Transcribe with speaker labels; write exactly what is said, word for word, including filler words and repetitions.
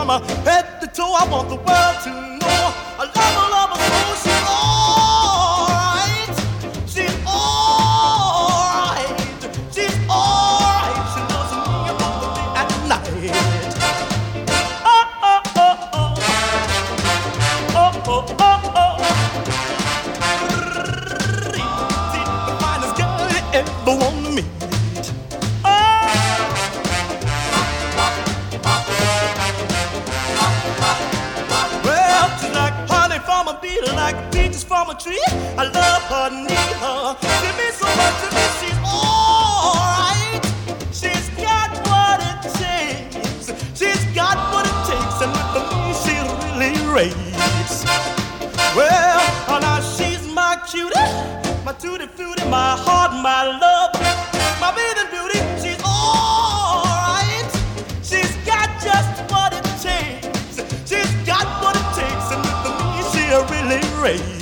Speaker 1: from her head to toe. I want the world to know I love her, love her so. She's alright. She's alright. She's alright. She loves me about the day and night. Oh, oh, oh, oh. Oh, oh, oh, oh. She's the finest girl you ever want to meet. Like peaches from a tree, I love her, need her. She means so much to me. She's alright. She's got what it takes. She's got what it takes, and with me she really raves. Well, oh, now she's my cutie, my tutti frutti, my heart, my love, my bathing beauty. She's alright. She's got just what it takes. She's got what it takes, and with me she really raves.